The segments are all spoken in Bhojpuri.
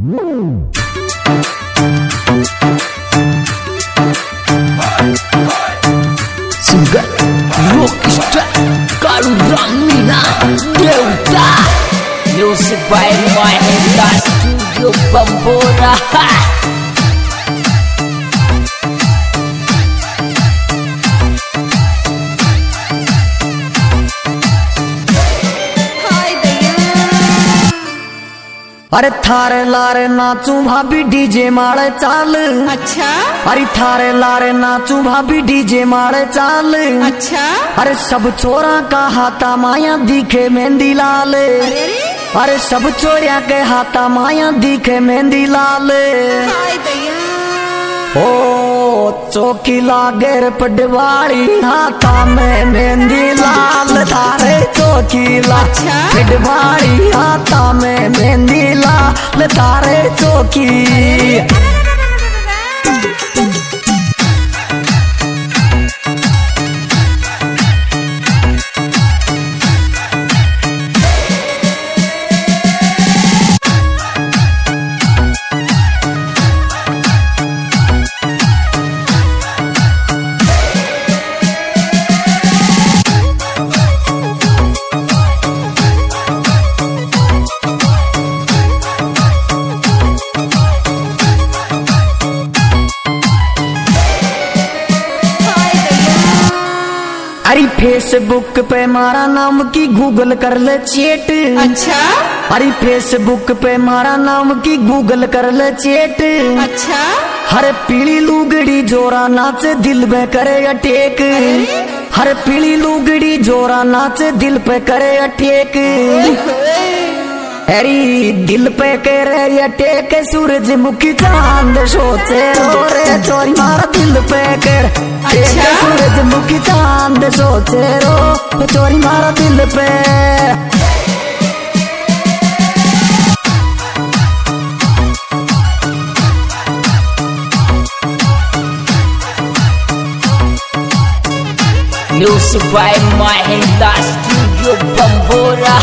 Single Rockstar Kalu Ramina Delta Music by Mahindra Studio Bambora. अरे थारे लारे नाचू भाभी डीजे मारे चाल। अच्छा। अरे थारे लारे नाचू भाभी डीजे मारे चाल। अच्छा। अरे सब छोरा का हाथा माया दिखे मेहंदी लाल। अरे सब छोरिया के हाथा माया दिखे मेहंदी लाल। ओ चौकी लागे पटवाड़ी हाथा में मेहंदी लाल। थारे चौकी ला पटवाड़ी हाथा में मेहंदी लाल। थारे चौकी अरे फेसबुक पे मारा नाम की गूगल कर ले चेट। अच्छा। अरे फेसबुक पे मारा नाम की गूगल कर ले चेट। अच्छा। हर पीली लुगड़ी जोरा नाचे दिल पे करे अटैक। हर पीली लुगड़ी जोरा नाचे दिल पे करे अटैक। अरे दिल पे करे अटैक सूरजमुखी चांद सोचे रो रे चोरी मारा दिल पे कर। अच्छा। सूरजमुखी चांद सोचे रो चोरी मारा दिल पे। Music by Mahindra Studio Bambora.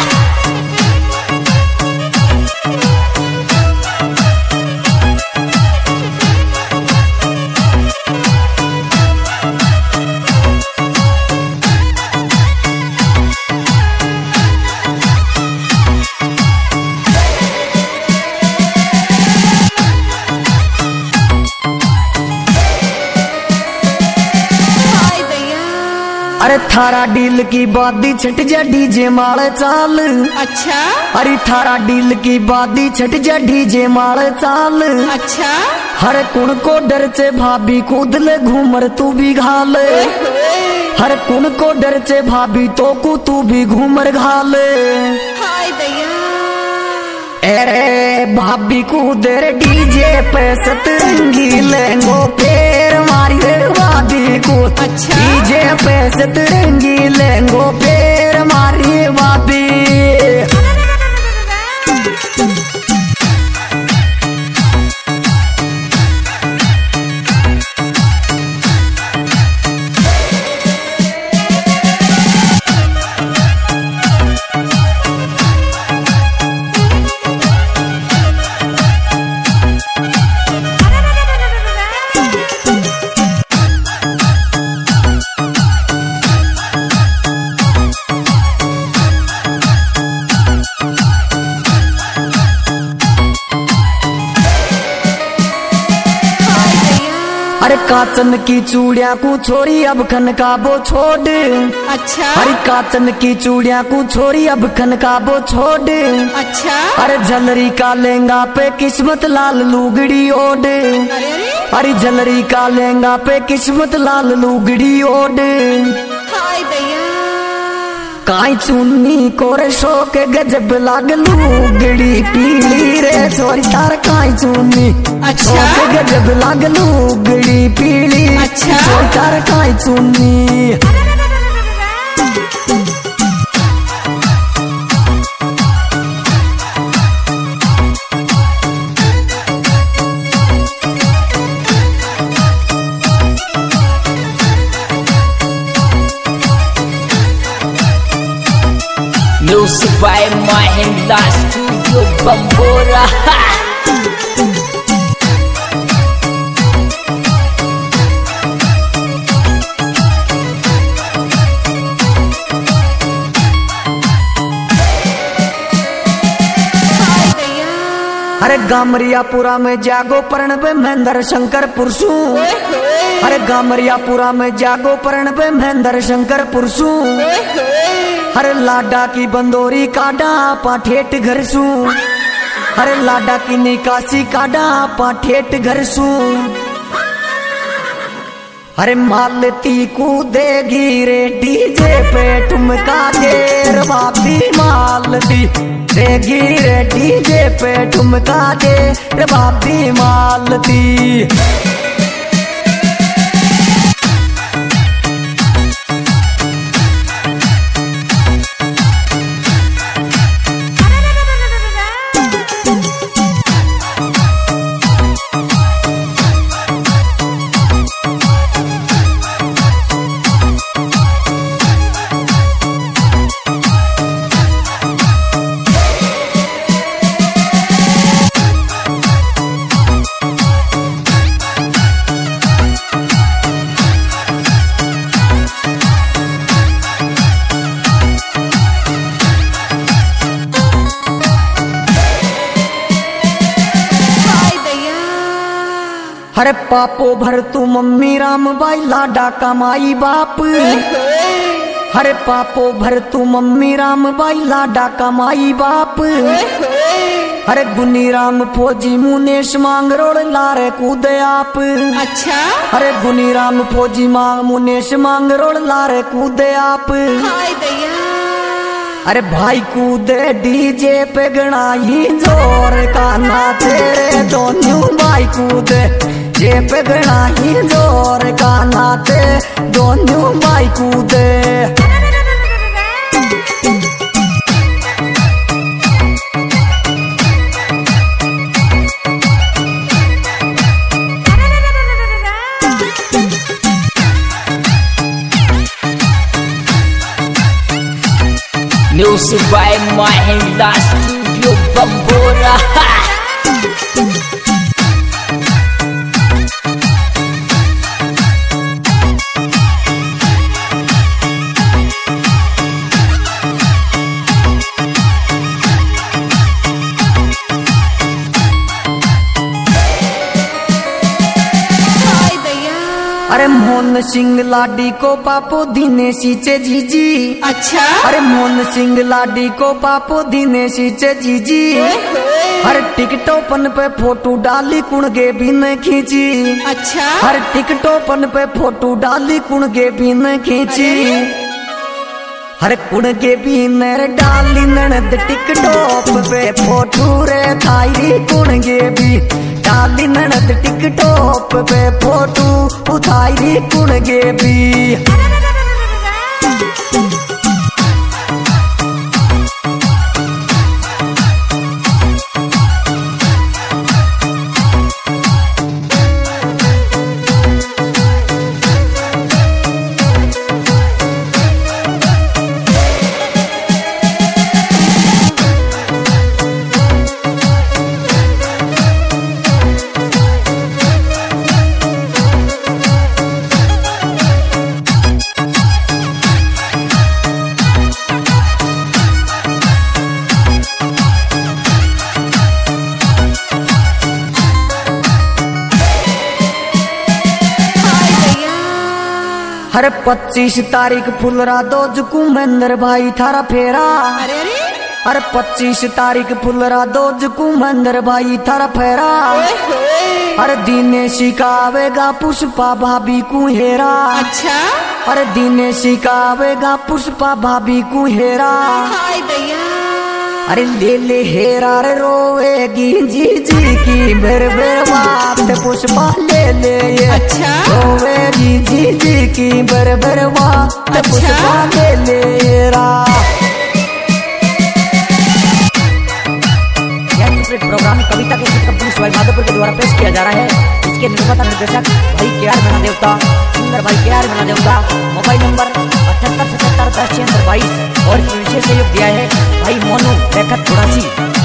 अरे थारा डील की बादी छट जा डीजे माले चाल। अच्छा। अरे थारा डील की बादी छट जा डीजे माले चाल। अच्छा। हर कुण को डर से भाभी कूद ले घूमर तू भी घाल। हर कुण को डर से भाभी तो को तू भी घूमर घाल। अरे भाभी कूदर डीजे पे सतरंगी लेंगो पेर मारी रे भाभी को। अच्छा। डीजे पे सतरंगी लेंगो पेर मारी भाभी। अरे काचन की चूड़िया को छोरी अब खन का बो छोड़। अच्छा। अरे काचन की चूड़िया को छोरी अब खन का बो छोड़। अच्छा। अरे झलरी का लहंगा पे किस्मत लाल लुगड़ी ओढ़। अरे झलरी का लहंगा पे किस्मत लाल लुगड़ी ओढ़। काई चुन्नी कोरे शोक गजब लाग लुगड़ी पीली रे छोरी तार काई चुन्नी। अच्छा। गजब लाग लुगड़ी पीली। अच्छा। छोरी तार काई चुन्नी। Music by Mahindra Studio Bambora. अरे गामरियापुरा में जागो परण पे महेंद्र शंकर पुरसू। अरे गामरियापुरा में जागो परण पे महेंद्र शंकर पुरसू। अरे लाडा की बंदोरी काडा पाठेट घर सू। अरे लाडा की निकासी काडा पाठेट घर सू। अरे मालती कूदेगी रे डीजे पे ठुमका दे रे बाबी मालती देगी रे डीजे पे ठुमका दे रे बाबी मालती। अरे पापो भर तू मम्मी राम बाई लाडा कमाई बाप। अरे पापो भर तू मम्मी राम बाई लाडा कमाई बाप। अरे गुनी राम फौजी मुनेश मांग रोड लारे कूदे आप। अच्छा। अरे गुनी राम फौजी मांग मुनेश मांग रोड लारे कूदे आप। हाय दया। अरे भाई कूदे डीजे पे गणाई जोर का ना तेरे दोनों भाई कूदे जे पे गणाई जोर का नाते दोनों भाई कूदे। Music by Mahindra Studio Bambora. अरे मोहन सिंह लाडी को पापो दीने सीचे जीजी। अच्छा। अरे मोहन सिंह लाडी को पापो दीने सीचे जीजी। हर टिकटोपन पे फोटो डाली कुणगे भी न खींची। अच्छा। हर टिकटोपन पे फोटो डाली कुणगे भी न खींची। हर कुणगे भी नर डाली ननद टिकटॉप पे फोटो रे थाई कुणगे भी डाली ननद टिकटॉप पे फोटो उठाई कुणगे भी। हर 25 तारीख फुलरा दोज कुमेंद्र भाई थारा फेरा। अरे अरे। अरे 25 तारीख फुलरा दोज कुमेंद्र भाई थारा फेरा। अरे दीने सिखावेगा पुष्पा भाभी कुहेरा। अच्छा। अरे दीने सिखावेगा पुष्पा भाभी कुहेरा। हाय दया। अरे ले ले हेरा रे रोवेगी जी जी की बेर बेर बात पुष्पा ले ले ये। अच्छा। रोवेगी जी जी की बेर बेर बात पुष्पा ले ले रा। प्रोग्राम कविता के कंपनी स्वाइल माधोपुर के द्वारा पेश किया जा रहा है। इसके निर्माता निर्देशक भाई के.आर. मीणा देवता, सिंगर भाई के.आर. मीणा देवता। मोबाइल नंबर 7877106622 और विशेष सहयोग दिया है भाई मोनू लेखक 84।